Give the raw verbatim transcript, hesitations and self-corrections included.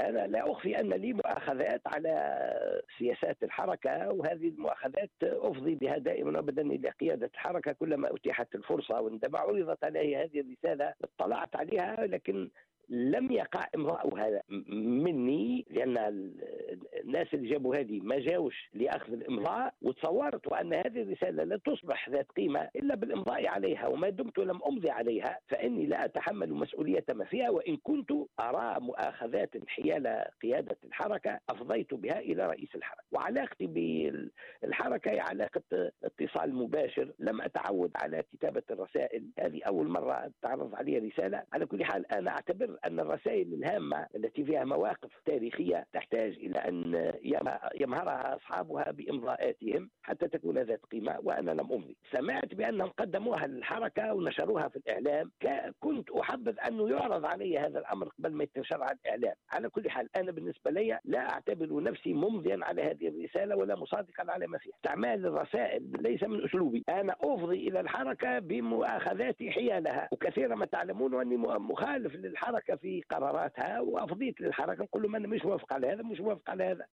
أنا لا أخفي أن لي مؤاخذات على سياسات الحركة، وهذه المؤاخذات أفضي بها دائما أبدا إلى قيادة الحركة كلما أتيحت الفرصة. وعندما عرضت علي هذه الرسالة اطلعت عليها، لكن لم يقع امضاؤها مني، لأن الناس اللي جابوا هذه ما جاوش لأخذ الإمضاء، وتصورت أن هذه الرسالة لا تصبح ذات قيمة إلا بالإمضاء عليها، وما دمت لم أمضي عليها فإني لا أتحمل مسؤولية ما فيها. وإن كنت أرى مؤاخذات حيال قيادة الحركة أفضيت بها إلى رئيس الحركة. وعلاقتي بالحركة هي علاقة اتصال مباشر، لم أتعود على كتابة الرسائل، هذه أول مرة تعرض علي رسالة. على كل حال أنا أعتبر أن الرسائل الهامة التي فيها مواقف تاريخية تحتاج إلى أن يمهرها أصحابها بإمضاءاتهم حتى تكون ذات قيمة، وأنا لم أمضي. سمعت بأنهم قدموها للحركة ونشروها في الإعلام، كنت أحبذ أنه يعرض علي هذا الأمر قبل ما ينتشر على الإعلام. على كل حال أنا بالنسبة لي لا أعتبر نفسي ممضيا على هذه الرسالة ولا مصادقا على ما فيها. استعمال الرسائل ليس من أسلوبي. أنا أفضي إلى الحركة بمؤاخذاتي حيالها، وكثيرا ما تعلمون أني مخالف للحركة في قراراتها، وأفضيت للحركة نقول لهم أنا مش موافق على هذا مش موافق على هذا.